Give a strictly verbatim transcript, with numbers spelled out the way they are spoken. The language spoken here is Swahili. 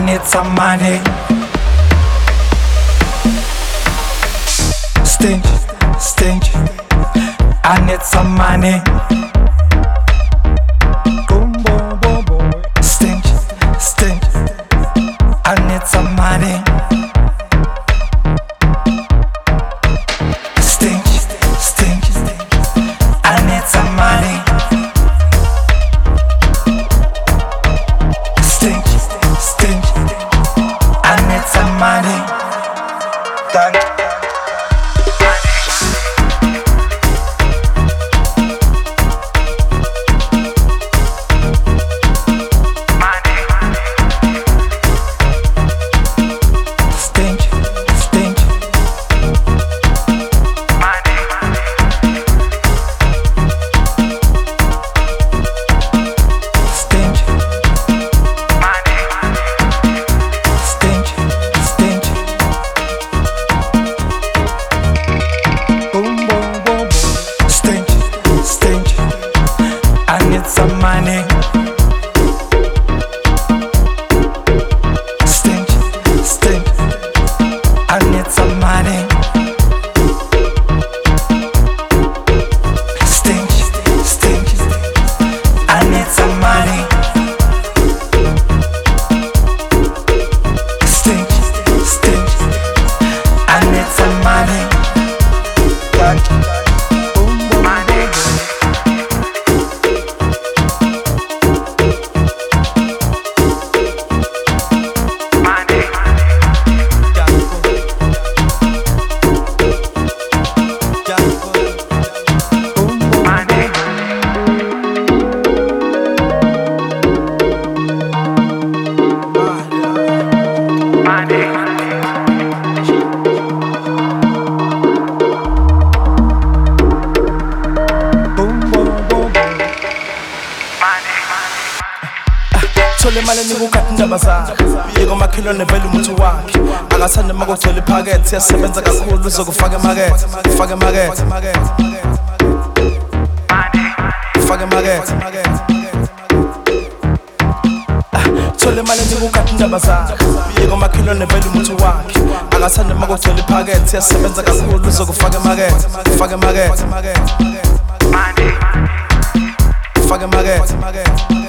need some money. Stingy, stingy, I need some money. Boom, boom, boom, boom. Stingy, stingy, I need some money. Stingy, stingy, I need some money. Stingy, stingy, I need some money. Done. Some money. Stink, stink, I need some money. Stink, stink, I need some money. Stink, stink, I need some money. Thole mali nikukhatha indaba zakhe yiko makhilo nevela umuntu wakhe akathanda makugcwele iphakethe yasebenza kakhulu uzokufaka emakethe ufake emakethe ufake emakethe Thole mali nikukhatha indaba zakhe yiko makhilo nevela umuntu wakhe akathanda makugcwele iphakethe yasebenza kakhulu uzokufaka emakethe ufake emakethe ufake emakethe